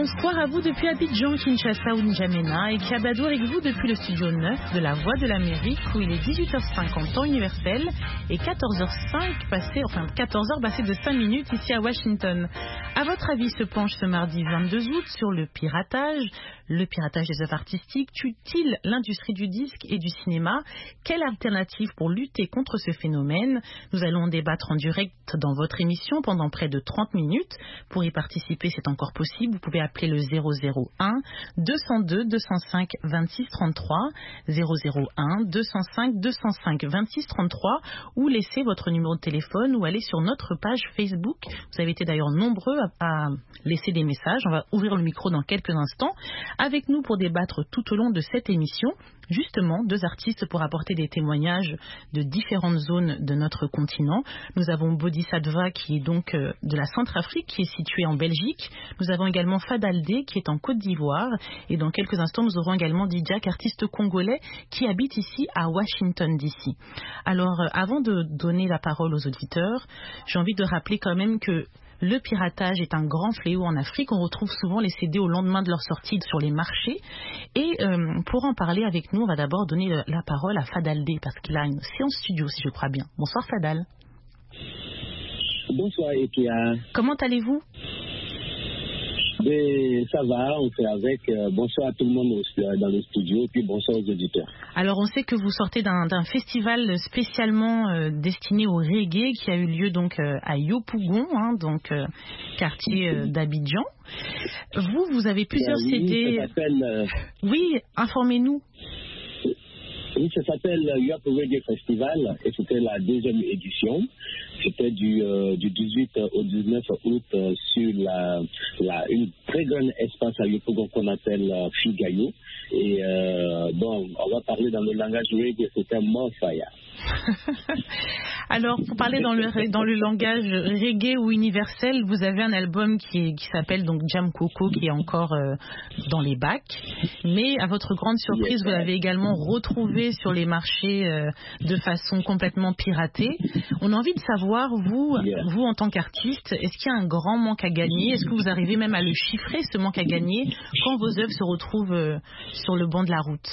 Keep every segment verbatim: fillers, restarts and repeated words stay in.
Bonsoir à vous depuis Abidjan, Kinshasa ou N'Djamena et Kiabadou avec vous depuis le studio neuf de la Voix de l'Amérique où il est dix-huit heures cinquante temps universel et quatorze heures cinq passées, enfin quatorze heures passées de cinq minutes ici à Washington. À votre avis se penche ce mardi vingt-deux août sur le piratage, le piratage des œuvres artistiques tue-t-il l'industrie du disque et du cinéma? Quelle alternative pour lutter contre ce phénomène? Nous allons en débattre en direct dans votre émission pendant près de trente minutes. Pour y participer, c'est encore possible. Vous pouvez appeler le zéro zéro un deux zéro deux deux zéro cinq vingt-six trente-trois, zéro zéro un deux zéro cinq deux zéro cinq vingt-six trente-trois ou laisser votre numéro de téléphone ou aller sur notre page Facebook. Vous avez été d'ailleurs nombreux à, à laisser des messages. On va ouvrir le micro dans quelques instants. Avec nous pour débattre tout au long de cette émission, justement, deux artistes pour apporter des témoignages de différentes zones de notre continent. Nous avons Bodhisattva qui est donc euh, de la Centrafrique, qui est située en Belgique. Nous avons également Fadaldé qui est en Côte d'Ivoire. Et dans quelques instants, nous aurons également Dijak, artiste congolais qui habite ici à Washington D C. Alors, euh, avant de donner la parole aux auditeurs, j'ai envie de rappeler quand même que le piratage est un grand fléau en Afrique. On retrouve souvent les C D au lendemain de leur sortie sur les marchés. Et euh, pour en parler avec nous, on va d'abord donner le, la parole à Fadaldé parce qu'il a une séance studio, si je crois bien. Bonsoir Fadal. Bonsoir Ekia. Comment allez-vous? Et ça va, on fait avec. Euh, bonsoir à tout le monde dans le studio et puis bonsoir aux auditeurs. Alors on sait que vous sortez d'un, d'un festival spécialement euh, destiné au reggae qui a eu lieu donc euh, à Yopougon, hein, donc euh, quartier euh, d'Abidjan. Vous, vous avez plusieurs euh, oui, C D. Ça s'appelle, euh... Oui, informez-nous. Oui, ça s'appelle Yop Reggae Festival et c'était la deuxième édition. C'était du, euh, du dix-huit au dix-neuf août euh, sur la, la, une très grande espace à Yopougon qu'on appelle euh, Figayo. Et euh, bon, on va parler dans le langage reggae, c'était Morfaya. Alors, pour parler dans le, dans le langage reggae ou universel, vous avez un album qui, est, qui s'appelle donc Jam Coco, qui est encore euh, dans les bacs. Mais à votre grande surprise, vous l'avez également retrouvé sur les marchés euh, de façon complètement piratée. On a envie de savoir, vous, vous en tant qu'artiste, est-ce qu'il y a un grand manque à gagner? Est-ce que vous arrivez même à le chiffrer, ce manque à gagner, quand vos œuvres se retrouvent euh, sur le banc de la route?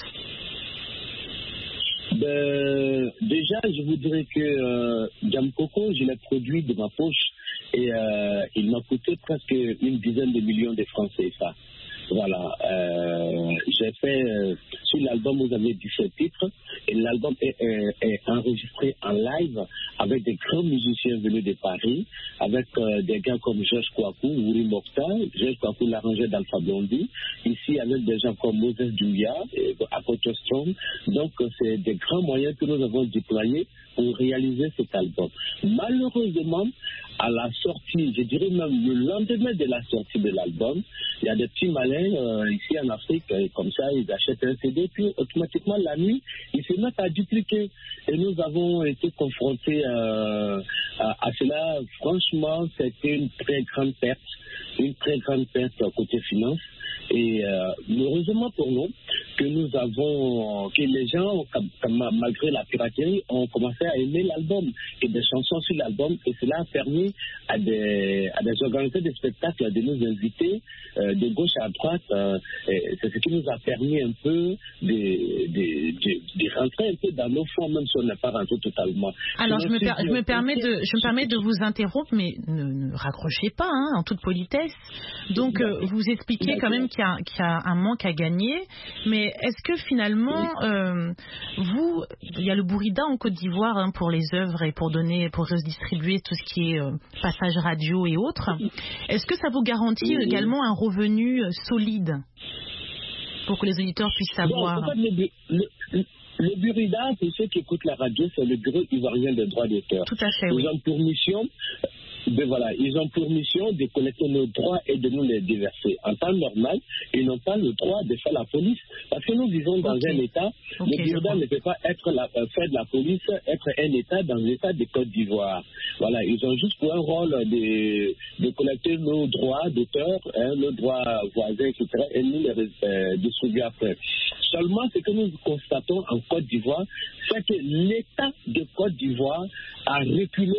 Ben, déjà, je vous dirais que euh, Jam Coco, je l'ai produit de ma poche et euh, il m'a coûté presque une dizaine de millions de francs C F A. Voilà, euh, j'ai fait, euh, sur l'album, vous avez dix-sept titres, et l'album est, est, est enregistré en live avec des grands musiciens venus de Paris, avec euh, des gars comme Georges Kouakou, Wuri Mokta, Georges Kouakou, l'arrangeur d'Alpha Blondy, ici avec des gens comme Moses Douya, à Côte Strong. Donc, c'est des grands moyens que nous avons déployés pour réaliser cet album. Malheureusement, à la sortie, je dirais même le lendemain de la sortie de l'album, il y a des petits malins euh, ici en Afrique, et comme ça, ils achètent un C D, puis automatiquement, la nuit, ils se mettent à dupliquer. Et nous avons été confrontés euh, à, à cela. Franchement, c'était une très grande perte, une très grande perte côté finance. Et euh, heureusement pour nous, que nous avons, que les gens, malgré la piraterie, ont commencé à aimer l'album et des chansons sur l'album. Et cela a permis à des, à des organisateurs de spectacles de nous inviter euh, de gauche à droite. Euh, c'est ce qui nous a permis un peu de, de, de, de rentrer un peu dans nos fonds, même si on n'est pas rentré totalement. Alors, je me, per, je, me permets de, je me permets de vous interrompre, mais ne, ne raccrochez pas, hein, en toute politesse. Donc, euh, vous expliquez quand même qu'il y, a, qu'il y a un manque à gagner, mais est-ce que finalement, euh, vous, il y a le Bourida en Côte d'Ivoire hein, pour les œuvres et pour donner, pour redistribuer tout ce qui est euh, passage radio et autres. Est-ce que ça vous garantit oui. également un revenu solide pour que les auditeurs puissent savoir? Bon, en fait, le, le, le, le Bourida, pour ceux qui écoutent la radio, c'est le Bureau ivoirien des droits d'auteur. Tout à fait, Ils oui. ont pour mission... Ben voilà, ils ont pour mission de collecter nos droits et de nous les déverser. En temps normal, ils n'ont pas le droit de faire la police. Parce que nous vivons dans okay. un État, okay, le Bourida ne peut pas être la, euh, faire de la police, être un État dans l'État de Côte d'Ivoire. Voilà, ils ont juste pour un rôle de, de collecter nos droits d'auteur, hein, nos droits voisins, et cetera, et nous les euh, distribuer après. Seulement, ce que nous constatons en Côte d'Ivoire, c'est que l'État de Côte d'Ivoire a reculé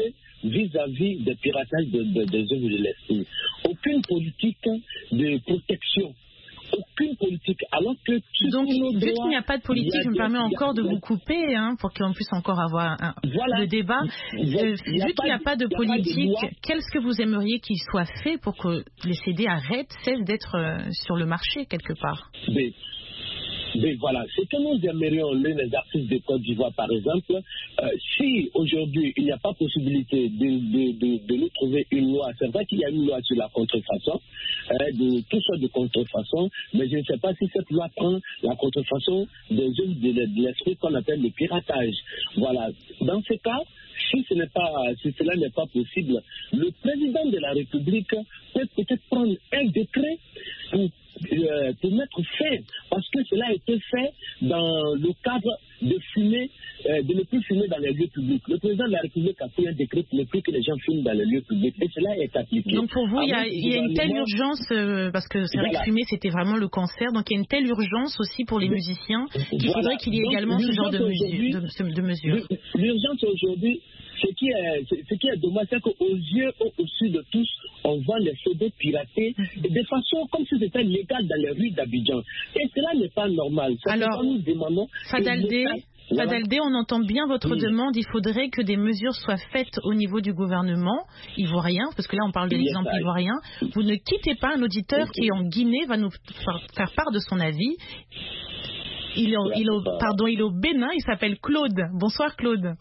vis-à-vis des piratages de, de, des œuvres de l'esprit. Aucune politique de protection. Aucune politique, alors que... Donc, vu qu'il n'y a pas de politique, je me permets encore de vous couper, hein, pour qu'on puisse encore avoir un, voilà. le débat. Euh, vu qu'il n'y a pas de politique, qu'est-ce que vous aimeriez qu'il soit fait pour que les C D arrêtent, cessent d'être euh, sur le marché, quelque part? Mais, mais voilà, c'est que nous aimerions, les artistes de Côte d'Ivoire, par exemple, euh, si aujourd'hui il n'y a pas possibilité de, de, de, de nous trouver une loi, c'est vrai qu'il y a une loi sur la contrefaçon, euh, de toutes sortes de contrefaçons, mais je ne sais pas si cette loi prend la contrefaçon des œuvres de, de l'esprit qu'on appelle le piratage. Voilà. Dans ce cas, si ce n'est pas, si cela n'est pas possible, le président de la République peut peut-être prendre un décret pour, euh, pour mettre fin, parce que cela a été fait dans le cadre de fumer, euh, de ne plus fumer dans les lieux publics. Le président de la République a pris un décret pour ne plus que les gens fument dans les lieux publics, et cela est appliqué. Donc pour vous, il y a, y a une telle urgence, euh, parce que c'est vrai que fumer c'était vraiment le cancer, donc il y a une telle urgence aussi pour les musiciens qu'il voilà. faudrait qu'il y ait donc, également ce genre de, mesure, de, de mesures. L'urgence aujourd'hui, ce qui est, ce qui est dommage, c'est qu'aux yeux, au-dessus de tous, on vend les C D piratés de façon comme si c'était légal dans les rues d'Abidjan. Et cela n'est pas normal. Ça Alors, nous demandons Fadaldé, voilà. Fadaldé, on entend bien votre oui. demande. Il faudrait que des mesures soient faites au niveau du gouvernement ivoirien, parce que là on parle de l'exemple yes, ivoirien. Vous ne quittez pas un auditeur okay. qui est en Guinée, va nous faire part de son avis. Il est, au, il est au, pardon, il est au Bénin, il s'appelle Claude. Bonsoir Claude.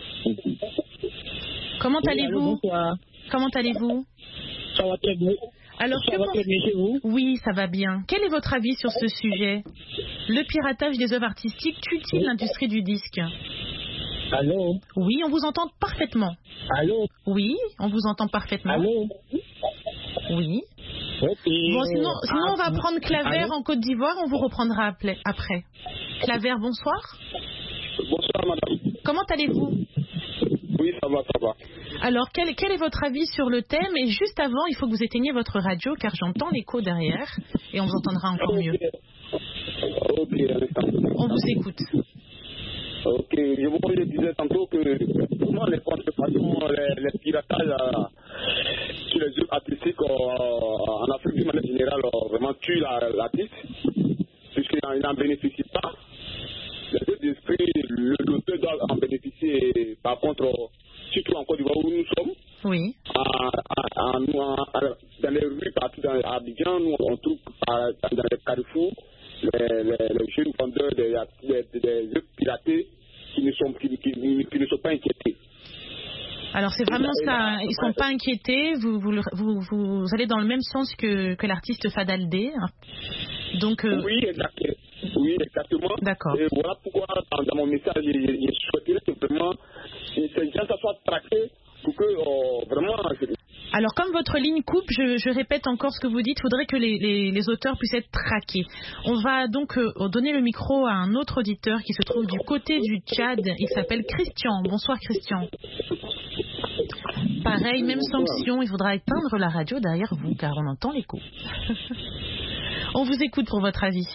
Comment oui, allez-vous? Comment allez-vous? Ça va très bien. Alors, ça que va pense... très bien chez vous? Oui, ça va bien. Quel est votre avis sur ce sujet? Le piratage des œuvres artistiques tue-t-il l'industrie du disque? Allô? Oui, on vous entend parfaitement. Allô? Oui, on vous entend parfaitement. Allô? Oui. Okay. Bon, sinon, sinon on va prendre Claver Allô? En Côte d'Ivoire, on vous reprendra après. Claver, bonsoir. Bonsoir, madame. Comment allez-vous? Oui, ça va, ça va. Alors, quel, quel est votre avis sur le thème? Et juste avant, il faut que vous éteigniez votre radio, car j'entends l'écho derrière, et on vous entendra encore okay. mieux. Ok, on vous écoute. Ok, je vous je disais tantôt que comment les contrefaçons, les, les piratages euh, sur les œuvres artistiques euh, en Afrique de manière générale euh, vraiment tuent l'artiste, puisqu'il n'en bénéficie pas. Les œuvres d'esprit, l'auteur doit en bénéficier. Par contre, surtout en Côte d'Ivoire où nous sommes, oui. à, à, à, à, dans les rues, partout dans Abidjan, nous on trouve à, dans les carrefours les, les, les jeunes vendeurs des, des, des œuvres piratées qui ne sont, qui, qui, qui ne sont pas inquiétés. Alors c'est vraiment ça, ils ne sont pas inquiétés, vous, vous, vous, vous allez dans le même sens que, que l'artiste Fadaldé. Donc, euh... Oui, exactement. Oui, exactement. D'accord. Et voilà pourquoi dans, dans mon message, je souhaiterais simplement que ces gens soient traqués pour que euh, vraiment... Alors comme votre ligne coupe, je, je répète encore ce que vous dites, il faudrait que les, les, les auteurs puissent être traqués. On va donc euh, donner le micro à un autre auditeur qui se trouve du côté du Tchad, il s'appelle Christian. Bonsoir Christian. Pareil, même sanction, il faudra éteindre la radio derrière vous car on entend l'écho. On vous écoute pour votre avis.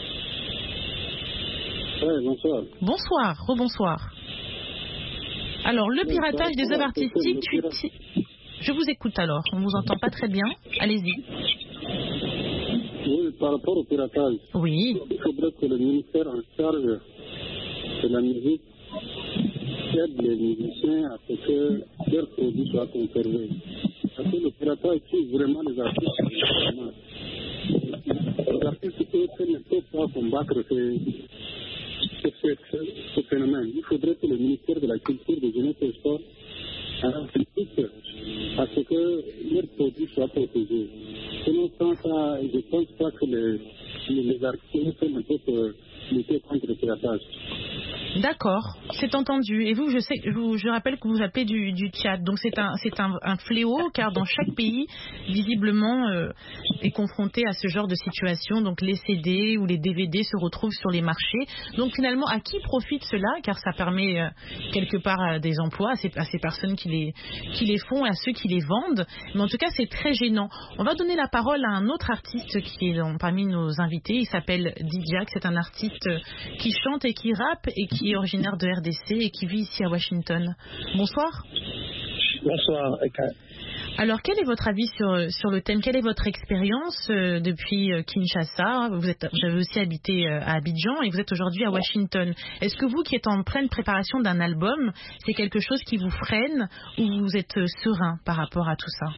Oui, bonsoir. Bonsoir, rebonsoir. Alors, le piratage des œuvres artistiques, tu... je vous écoute alors, on ne vous entend pas très bien, allez-y. Oui, par rapport au piratage, oui. Il faudrait que le ministère en charge de la musique aide les musiciens à ce que leurs produits soient conservés. Parce que le piratage tue vraiment les artistes. Les artistes ne peuvent pas combattre ces... Ce, ce, ce phénomène. Il faudrait que le ministère de la Culture, de Jeunesse et du Sport insiste à ce que leurs produits soient protégés. Sinon, sans ça, je ne pense pas que les, les artistes ne peuvent lutter contre le piratage. D'accord, c'est entendu. Et vous, je sais, je, vous, je rappelle que vous appelez du, du Tchad. Donc c'est un, c'est un, un fléau, car dans chaque pays, visiblement, euh, est confronté à ce genre de situation. Donc les C D ou les D V D se retrouvent sur les marchés. Donc finalement, à qui profite cela? Car ça permet euh, quelque part euh, des emplois à ces, à ces personnes qui les, qui les font et à ceux qui les vendent. Mais en tout cas, c'est très gênant. On va donner la parole à un autre artiste qui est dans, parmi nos invités. Il s'appelle Dijak. C'est un artiste qui chante et qui rappe et qui est originaire de R D C et qui vit ici à Washington. Bonsoir. Bonsoir. Alors, quel est votre avis sur, sur le thème? Quelle est votre expérience euh, depuis euh, Kinshasa? Vous êtes, vous avez aussi habité euh, à Abidjan et vous êtes aujourd'hui à Washington. Est-ce que vous, qui êtes en pleine préparation d'un album, c'est quelque chose qui vous freine ou vous êtes euh, serein par rapport à tout ça?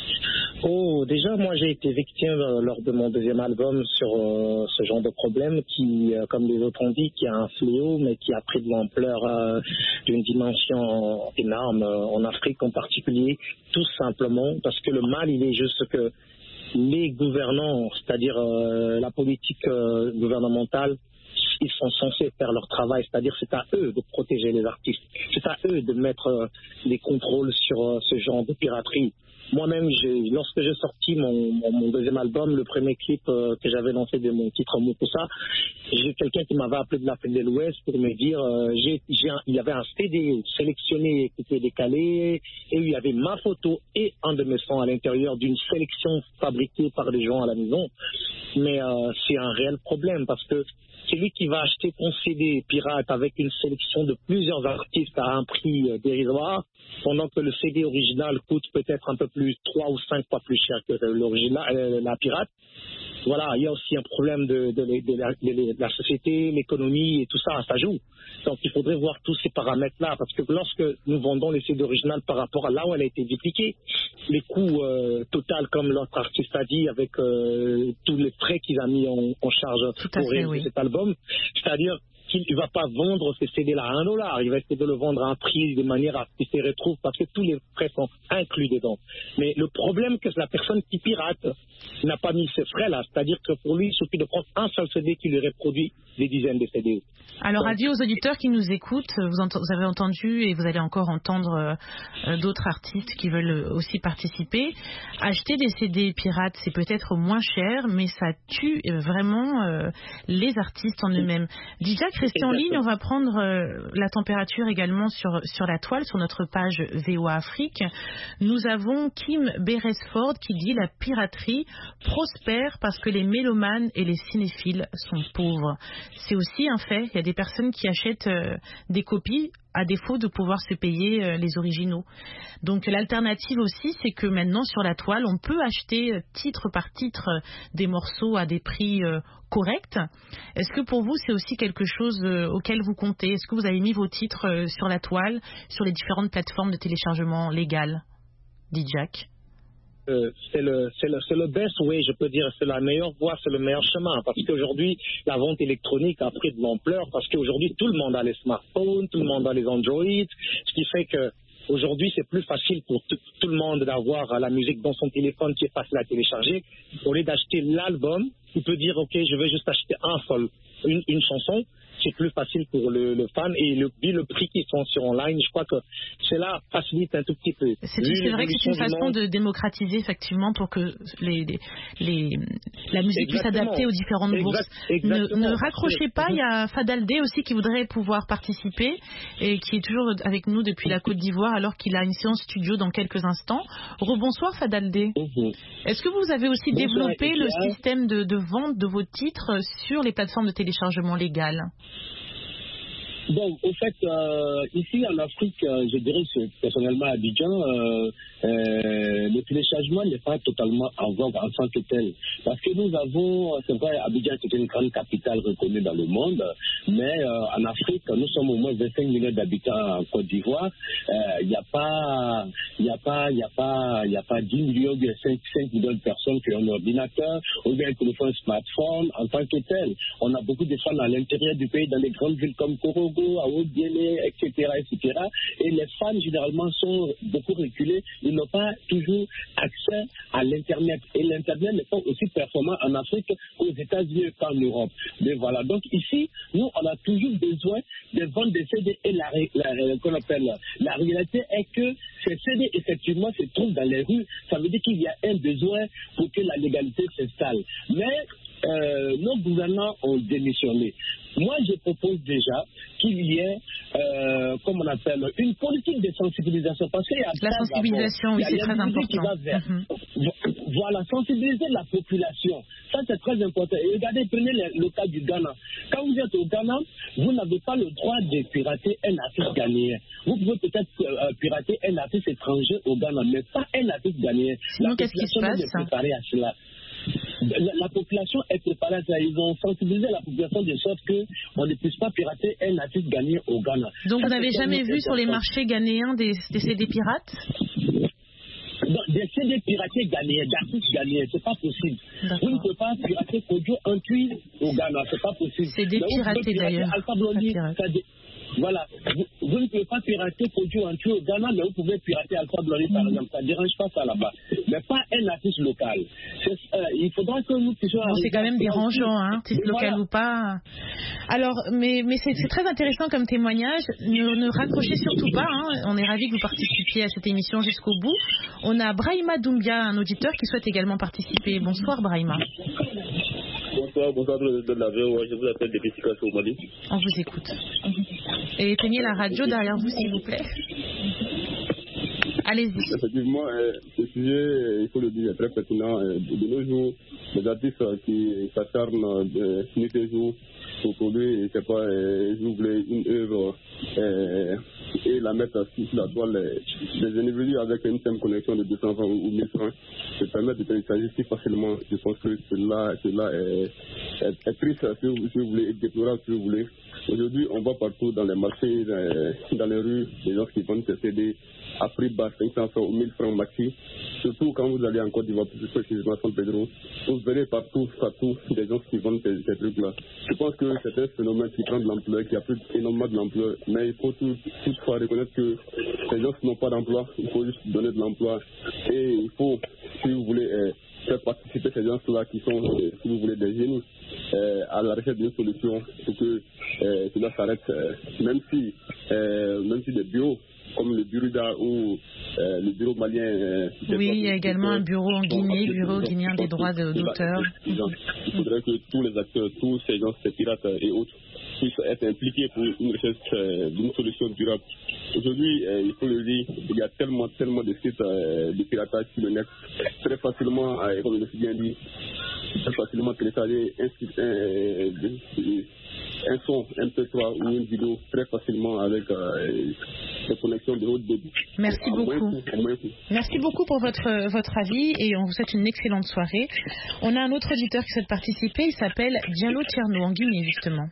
Oh, déjà, moi, j'ai été victime euh, lors de mon deuxième album sur euh, ce genre de problème qui, euh, comme les autres ont dit, qui a un fléau, mais qui a pris de l'ampleur euh, d'une dimension énorme euh, en Afrique en particulier, tout simplement parce que le mal, il est juste que les gouvernants, c'est-à-dire euh, la politique euh, gouvernementale, ils sont censés faire leur travail, c'est-à-dire c'est à eux de protéger les artistes, c'est à eux de mettre euh, les contrôles sur euh, ce genre de piraterie. Moi-même, j'ai, lorsque j'ai sorti mon, mon, mon deuxième album, le premier clip euh, que j'avais lancé de mon titre Mokusa, j'ai quelqu'un qui m'avait appelé de l'Afrique de l'Ouest pour me dire, euh, j'ai, j'ai un, il y avait un C D sélectionné qui était décalé, et il y avait ma photo et un de mes sons à l'intérieur d'une sélection fabriquée par des gens à la maison. Mais euh, c'est un réel problème parce que celui qui va acheter ton C D pirate avec une sélection de plusieurs artistes à un prix euh, dérisoire, pendant que le C D original coûte peut-être un peu plus, trois ou cinq fois plus cher que l'original, euh, la pirate. Voilà, il y a aussi un problème de, de, de, de, la, de, de la société, l'économie et tout ça, ça joue. Donc il faudrait voir tous ces paramètres-là, parce que lorsque nous vendons les C D originales par rapport à là où elle a été dupliquée, les coûts euh, total, comme l'autre artiste a dit, avec euh, tous les frais qu'il a mis en, en charge pour réaliser oui. cet album, c'est-à-dire qu'il ne va pas vendre ces C D-là à un dollar, il va essayer de le vendre à un prix de manière à ce qu'il se retrouve, parce que tous les frais sont inclus dedans. Mais le problème, c'est que la personne qui pirate n'a pas mis ces frais-là, c'est-à-dire que pour lui, il suffit de prendre un seul C D qui lui reproduit des dizaines de C D. Alors, avis aux auditeurs qui nous écoutent, vous, ent- vous avez entendu et vous allez encore entendre euh, d'autres artistes qui veulent aussi participer. Acheter des C D pirates, c'est peut-être moins cher, mais ça tue vraiment euh, les artistes en eux-mêmes. Déjà, restez en ligne, on va prendre euh, la température également sur, sur la toile, sur notre page V O A Afrique. Nous avons Kim Beresford qui dit « La piraterie prospère parce que les mélomanes et les cinéphiles sont pauvres ». C'est aussi un fait, il y a des personnes qui achètent euh, des copies à défaut de pouvoir se payer euh, les originaux. Donc l'alternative aussi, c'est que maintenant sur la toile, on peut acheter euh, titre par titre euh, des morceaux à des prix euh, corrects. Est-ce que pour vous, c'est aussi quelque chose euh, auquel vous comptez? Est-ce que vous avez mis vos titres euh, sur la toile, sur les différentes plateformes de téléchargement légales, dit Jack? Euh, c'est le, c'est, le, c'est le best way, je peux dire, c'est la meilleure voie, c'est le meilleur chemin, parce qu'aujourd'hui, la vente électronique a pris de l'ampleur, parce qu'aujourd'hui, tout le monde a les smartphones, tout le monde a les Android, ce qui fait que aujourd'hui, c'est plus facile pour tout, tout le monde d'avoir la musique dans son téléphone qui est facile à télécharger. Au lieu d'acheter l'album, il peut dire, OK, je vais juste acheter un seul, une, une chanson. C'est plus facile pour le, le fan et le, le prix qu'ils sont sur online, je crois que cela facilite un tout petit peu. C'est, c'est vrai que c'est une façon monde. de démocratiser effectivement pour que les, les, les, la musique puisse s'adapter aux différentes exact, bourses. Exactement. Ne, ne raccrochez pas, il y a Fadaldé aussi qui voudrait pouvoir participer et qui est toujours avec nous depuis la Côte d'Ivoire alors qu'il a une séance studio dans quelques instants. Rebonsoir Fadaldé. Mm-hmm. Est-ce que vous avez aussi Bonsoir, développé le a... système de, de vente de vos titres sur les plateformes de téléchargement légales? Bon, au fait, euh, ici en Afrique, euh, je dirais que personnellement à Abidjan, euh, euh, le téléchargement n'est pas totalement en vogue en tant que tel. Parce que nous avons, c'est vrai, Abidjan c'est une grande capitale reconnue dans le monde, mais euh, en Afrique, nous sommes au moins vingt-cinq millions d'habitants en Côte d'Ivoire. Il n'y a pas, il n'y a pas, il n'y a pas, il n'y a pas dix millions, cinq millions de personnes qui ont un ordinateur ou bien un téléphone smartphone en tant que tel. On a beaucoup de fans à l'intérieur du pays, dans les grandes villes comme Korogo, à Haut-Guinée, et cetera, et cetera. Et les fans, généralement, sont beaucoup reculés. Ils n'ont pas toujours accès à l'Internet. Et l'Internet n'est pas aussi performant en Afrique qu'aux États-Unis qu'en Europe. Mais voilà. Donc ici, nous, on a toujours besoin de vendre des C D. Et la, la, la, qu'on appelle, la réalité est que ces C D, effectivement, se trouvent dans les rues. Ça veut dire qu'il y a un besoin pour que la légalité s'installe. Mais Euh, nos gouvernants ont démissionné. moi, je propose déjà qu'il y ait, euh, comme on appelle, une politique de sensibilisation. Parce qu'il y a la sensibilisation, oui, c'est très important. Mm-hmm. Voilà, sensibiliser la population. Ça, c'est très important. Et regardez, prenez le, le cas du Ghana. Quand vous êtes au Ghana, vous n'avez pas le droit de pirater un artiste ghanéen. Vous pouvez peut-être euh, pirater un artiste étranger au Ghana, mais pas un artiste ghanéen. Sinon, qu'est-ce qui se passe? est préparée à cela. La, la population est préparée à ça. Ils ont sensibilisé la population de sorte qu'on ne puisse pas pirater un artiste ghanéen au Ghana. Donc, ça, vous n'avez jamais vu sur les marchés ghanéens des, des C D pirates? Non, des C D piratés ghanéens, d'artistes ghanéens, c'est pas possible. Vous ne pouvez pas pirater Kodjo Antwi au Ghana, c'est pas possible. C'est des piratés d'ailleurs. Alpha Blondy, voilà, vous, vous ne pouvez pas pirater Kodjo Antwi au Ghana, mais vous pouvez pirater Alpha Blondy par exemple. Ça ne dérange pas ça là-bas. Mais pas un artiste local. Euh, il faudra que nous puissions. Bon, c'est quand même dérangeant, hein, artiste local voilà. ou pas. Alors, mais, mais c'est, c'est très intéressant comme témoignage. Ne, ne raccrochez surtout pas. Hein. On est ravis que vous participiez à cette émission jusqu'au bout. On a Brahima Doumbia, un auditeur qui souhaite également participer. Bonsoir Brahima. Bonsoir, bonsoir de la V O A. Je vous appelle depuis Sikasso au Mali. On vous écoute. Et éteignez la radio derrière vous, s'il vous plaît. Allez-y. Effectivement, euh, ce sujet, euh, il faut le dire, est très pertinent. Euh, de nos jours, les artistes euh, qui s'acharnent de nuit et jour pour produire, je ne sais pas, euh, j'oublie une œuvre euh, et la mettre sur la toile des individus avec une simple connexion de deux cents francs ou mille francs, se permettre de télécharger si facilement. Je pense que cela, cela est, est, est triste, si vous, si vous voulez, et déplorable, si vous voulez. Aujourd'hui, on voit partout dans les marchés, dans les rues, des gens qui vendent ces C D à prix bas, cinq cents francs ou mille francs maxi. Surtout quand vous allez en Côte d'Ivoire, plus précisément à San Pedro, vous verrez partout, partout des gens qui vendent ces, ces trucs-là. Je pense que c'est un phénomène qui prend de l'ampleur, qui a pris énormément de l'ampleur, mais il faut tout, toutefois reconnaître que ces gens qui n'ont pas d'emploi, il faut juste donner de l'emploi. Et il faut, si vous voulez, euh, faire participer ces gens-là qui sont, euh, si vous voulez, des génies, euh, à la recherche d'une solution pour que euh, cela s'arrête, euh, même si, euh, même si des bureaux comme le Buruda ou euh, le bureau malien. Euh, oui, il y a également un bureau en Guinée, bureau guinéen des droits de, d'auteur. Il faudrait que tous les acteurs, tous ces gens, ces pirates et autres, puissent être impliqués pour une recherche euh, d'une solution durable. Aujourd'hui, euh, il faut le dire, il y a tellement, tellement de sites euh, de piratage sur le net, très facilement, euh, comme je l'ai bien dit, très facilement télécharger un site, euh, un son M P trois ou une vidéo très facilement avec euh, des connexions de haute débit. Merci beaucoup. Merci beaucoup pour votre, votre avis et on vous souhaite une excellente soirée. On a un autre auditeur qui souhaite participer, il s'appelle Diallo Tierno en Guinée justement.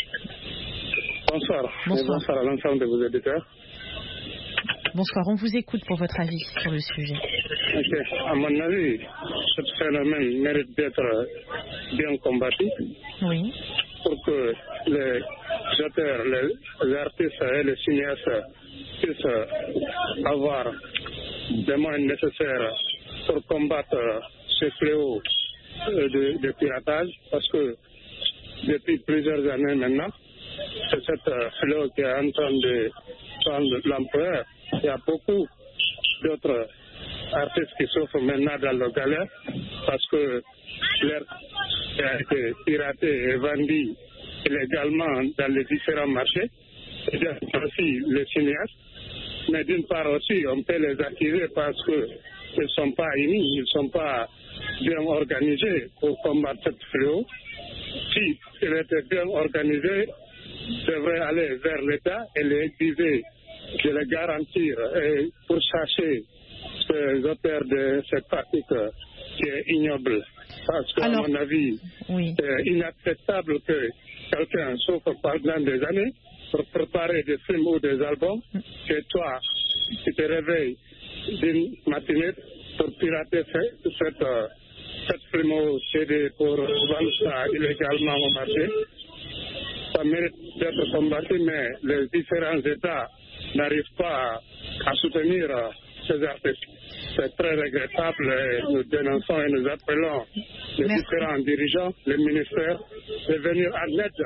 Bonsoir. Bonsoir. Et bonsoir à l'ensemble de vos auditeurs. Bonsoir, on vous écoute pour votre avis sur le sujet. Okay. À mon avis, ce phénomène mérite d'être bien combattu. Oui. Pour que les auteurs, les, les artistes et les cinéastes puissent avoir les moyens nécessaires pour combattre ce fléau de, de piratage, parce que depuis plusieurs années maintenant, c'est cette fléau qui est en train de prendre l'ampleur. Il y a beaucoup d'autres artistes qui souffrent maintenant dans le galère parce que leur a été piraté et vendu illégalement dans les différents marchés. Et aussi les cinéastes. Mais d'une part aussi, on peut les accuser parce qu'ils ne sont pas unis, ils ne sont pas bien organisés pour combattre cette fléau. Si ils étaient bien organisés, ils devraient aller vers l'État et les exiger de les garantir et pour chercher ces auteurs de cette pratique qui est ignoble. Parce qu'à mon avis, oui. c'est inacceptable que quelqu'un souffre pendant des années pour préparer des films ou des albums, que toi, tu te réveilles d'une matinée pour pirater cette, cette, cette film ou C D pour vendre ça illégalement au marché. Ça mérite d'être combattu, mais les différents États n'arrivent pas à soutenir ces artistes. C'est très regrettable et nous dénonçons et nous appelons les Merci. différents dirigeants, les ministères, de venir en aide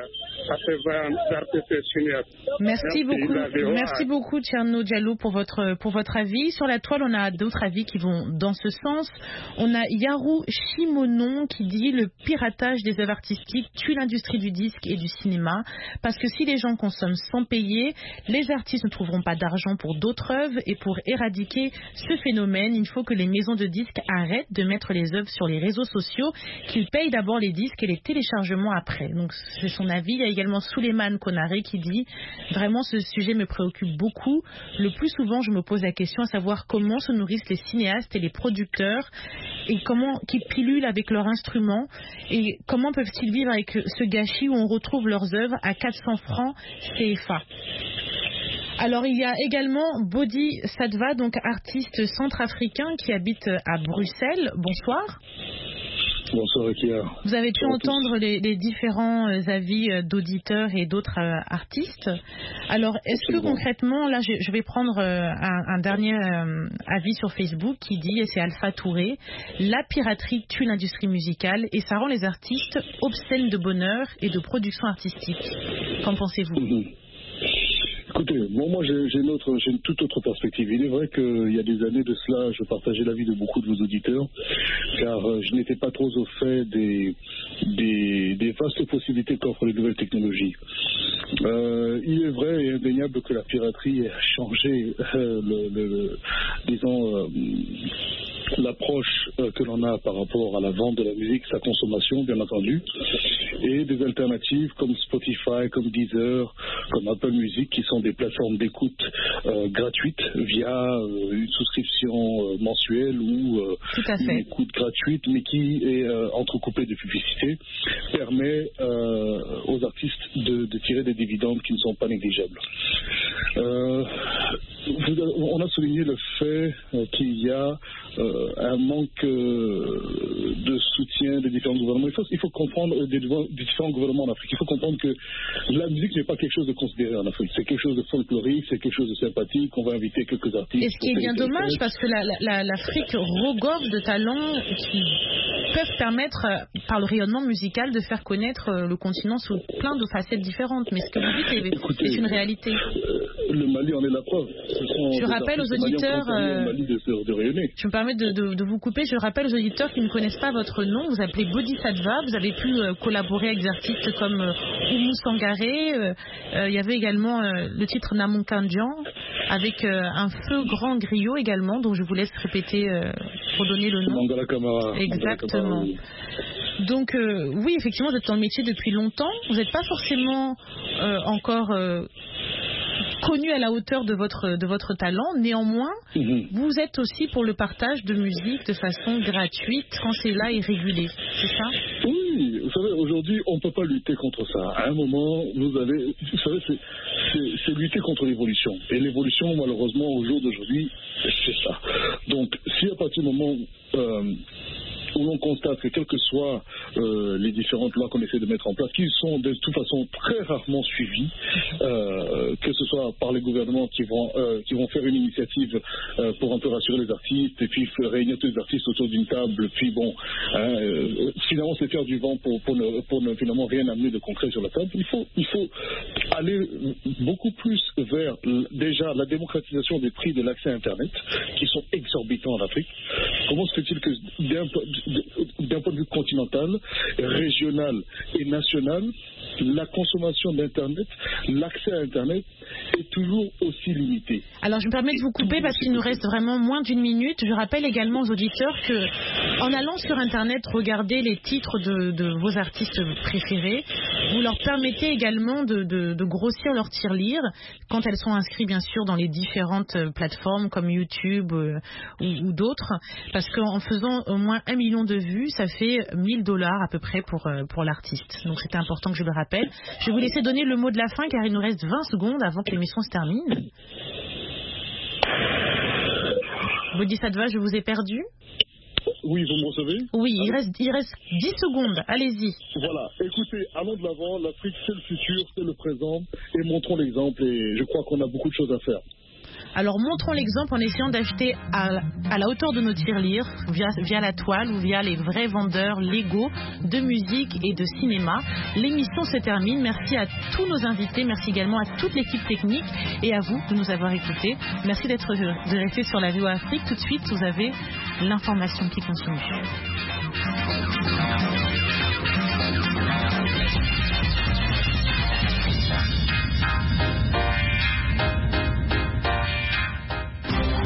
à ces artistes cinéastes. Merci beaucoup, merci beaucoup Tcherno Diallo pour votre, pour votre avis. Sur la toile, on a d'autres avis qui vont dans ce sens. On a Yaru Shimonon qui dit le piratage des œuvres artistiques tue l'industrie du disque et du cinéma parce que si les gens consomment sans payer, les artistes ne trouveront pas d'argent pour d'autres œuvres et pour éradiquer ce phénomène, il faut que les maisons de disques arrêtent de mettre les œuvres sur les réseaux sociaux, qu'ils payent d'abord les disques et les téléchargements après. Donc c'est son avis. Il y a également Souleymane Konaré qui dit vraiment ce sujet me préoccupe beaucoup. Le plus souvent je me pose la question à savoir comment se nourrissent les cinéastes et les producteurs et comment qu'ils pilulent avec leurs instruments et comment peuvent-ils vivre avec ce gâchis où on retrouve leurs œuvres à quatre cents francs C F A. Alors il y a également Bodhi Sadva, donc artiste centrafricain qui habite à Bruxelles. Bonsoir. Bonsoir Akia. Vous avez pu entendre les, les différents avis d'auditeurs et d'autres euh, artistes. Alors est-ce que concrètement, là je, je vais prendre euh, un, un dernier euh, avis sur Facebook qui dit, et c'est Alpha Touré, la piraterie tue l'industrie musicale et ça rend les artistes obscènes de bonheur et de production artistique. Qu'en pensez-vous? Mm-hmm. Écoutez, bon, moi j'ai, j'ai, une autre, j'ai une toute autre perspective. Il est vrai qu'il y a des années de cela, je partageais l'avis de beaucoup de vos auditeurs, car euh, je n'étais pas trop au fait des, des, des vastes possibilités qu'offrent les nouvelles technologies. Euh, il est vrai et indéniable que la piraterie a changé, euh, le, le, le, disons, euh, l'approche euh, que l'on a par rapport à la vente de la musique, sa consommation, bien entendu, et des alternatives comme Spotify, comme Deezer, comme Apple Music, qui sont des plateformes d'écoute euh, gratuites via euh, une souscription euh, mensuelle ou euh, une écoute gratuite, mais qui est euh, entrecoupée de publicité, permet euh, aux artistes de, de tirer des dividendes qui ne sont pas négligeables. Euh, vous, on a souligné le fait euh, qu'il y a euh, un manque euh, de soutien des différents gouvernements. Il faut, il faut comprendre euh, des, des différents gouvernements en Afrique. Il faut comprendre que la musique n'est pas quelque chose de considéré en Afrique. C'est quelque chose de folklorique, c'est quelque chose de sympathique. On va inviter quelques artistes. Et ce qui est bien dommage, parce que la, la, l'Afrique regorge de talents qui peuvent permettre, par le rayonnement musical, de faire connaître le continent sous plein de facettes différentes. Mais ce que vous dites est, Écoutez, est une réalité. Euh, le Mali en est la preuve. Ce sont je rappelle aux auditeurs, euh, Mali de, de, de rayonner. Je me permets de, de, de vous couper. Je rappelle aux auditeurs qui ne connaissent pas votre nom. Vous appelez Bodhisattva. Vous avez pu euh, collaborer avec des artistes comme euh, Oumou Sangaré. Euh, euh, il y avait également euh, le titre Namonkandian avec euh, un feu grand griot également, dont je vous laisse répéter euh, pour donner le nom. Mangala Kamara. Exactement. Mangala Kamara, oui. Donc euh, oui, effectivement, vous êtes dans le métier depuis longtemps. Vous n'êtes pas forcément euh, encore euh, connu à la hauteur de votre, de votre talent. Néanmoins, mm-hmm. vous êtes aussi pour le partage de musique de façon gratuite quand c'est là et régulé. C'est ça? Oui, vous savez, aujourd'hui, on ne peut pas lutter contre ça. À un moment, vous avez, vous savez, c'est, c'est, c'est lutter contre l'évolution. Et l'évolution, malheureusement, au jour d'aujourd'hui, c'est ça. Donc, si à partir du moment euh, où l'on constate que quelles que soient euh, les différentes lois qu'on essaie de mettre en place, qui sont de toute façon très rarement suivies, euh, que ce soit par les gouvernements qui vont euh, qui vont faire une initiative euh, pour un peu rassurer les artistes et puis réunir tous les artistes autour d'une table, puis bon, hein, euh, finalement c'est faire du vent pour, pour, ne, pour ne finalement rien amener de concret sur la table. Il faut, il faut aller beaucoup plus vers déjà la démocratisation des prix de l'accès à Internet, qui sont exorbitants en Afrique. Comment se fait-il que d'un d'un point de vue continental, régional et national, la consommation d'Internet, l'accès à Internet est toujours aussi limité. Alors je me permets de vous couper parce qu'il nous reste vraiment moins d'une minute. Je rappelle également aux auditeurs que en allant sur Internet regarder les titres de, de vos artistes préférés, vous leur permettez également de, de, de grossir leur tirelire quand elles sont inscrites bien sûr dans les différentes plateformes comme YouTube euh, ou, ou d'autres, parce qu'en faisant au moins un million de vues, ça fait mille dollars à peu près pour, euh, pour l'artiste. Donc c'était important que je le rappelle. Je vais vous laisser donner le mot de la fin car il nous reste vingt secondes avant que l'émission se termine. Bodhisattva, je vous ai perdu. Oui, vous me recevez? Oui, il reste, il reste dix secondes. Allez-y. Voilà. Écoutez, allons de l'avant. L'Afrique, c'est le futur, c'est le présent. Et montrons l'exemple. Et je crois qu'on a beaucoup de choses à faire. Alors montrons l'exemple en essayant d'acheter à, à la hauteur de nos tirelires, via, via la toile ou via les vrais vendeurs légaux de musique et de cinéma. L'émission se termine. Merci à tous nos invités, merci également à toute l'équipe technique et à vous de nous avoir écoutés. Merci d'être de rester sur la V O A Afrique. Tout de suite, vous avez l'information qui continue.